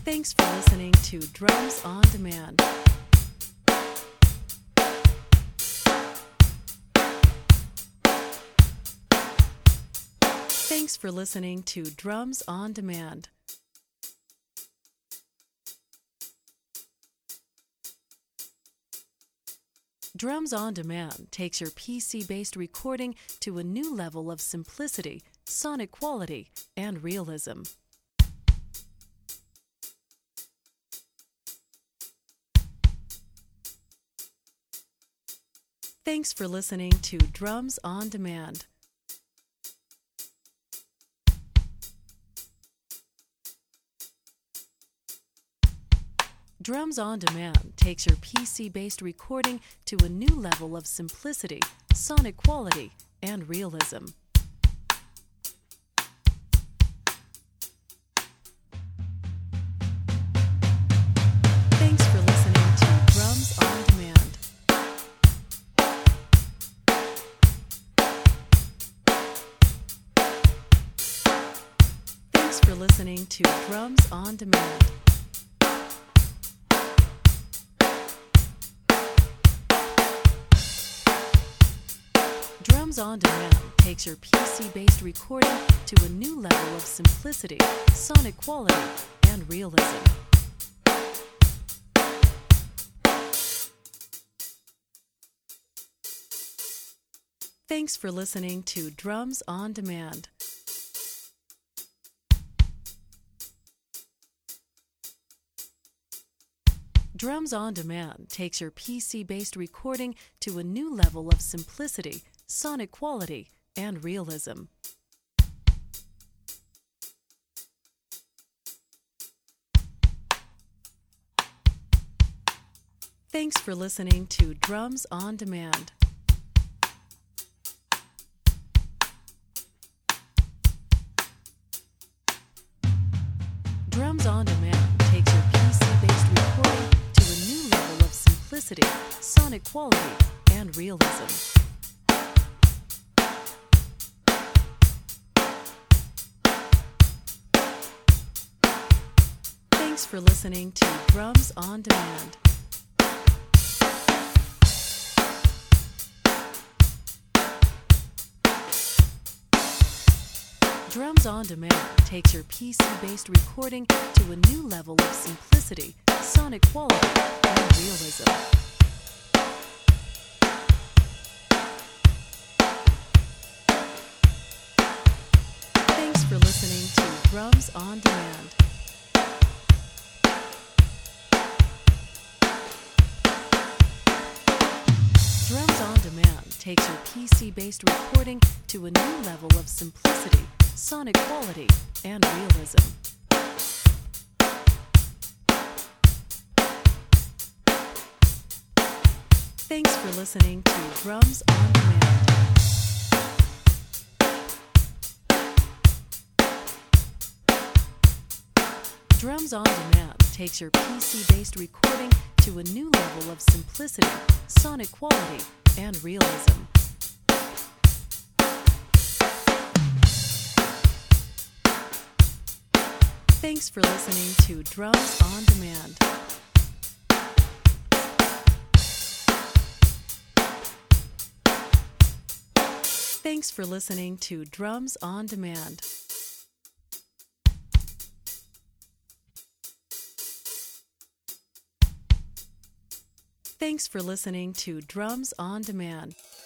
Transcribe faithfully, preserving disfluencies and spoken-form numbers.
Thanks for listening to Drums on Demand. Thanks for listening to Drums on Demand. Drums on Demand takes your P C-based recording to a new level of simplicity, sonic quality, and realism. Thanks for listening to Drums on Demand. Drums on Demand takes your P C-based recording to a new level of simplicity, sonic quality, and realism. Thanks for listening to Drums on Demand. Thanks for listening to Drums on Demand. Drums on Demand takes your P C-based recording to a new level of simplicity, sonic quality, and realism. Thanks for listening to Drums on Demand. Drums on Demand takes your P C-based recording to a new level of simplicity, sonic quality, and realism. Thanks for listening to Drums on Demand. Drums on Demand takes your P C-based recording to a new level of simplicity, sonic quality, and realism. Thanks for listening to Drums on Demand. Drums on Demand takes your P C-based recording to a new level of simplicity, sonic quality, and realism. Thanks for listening to Drums on Demand. Drums on Demand takes your P C-based recording to a new level of simplicity, sonic quality, and realism. Thanks for listening to Drums on Demand. Drums on Demand takes your P C-based recording to a new level of simplicity, sonic quality, and realism. Thanks for listening to Drums on Demand. Thanks for listening to Drums on Demand. Thanks for listening to Drums on Demand.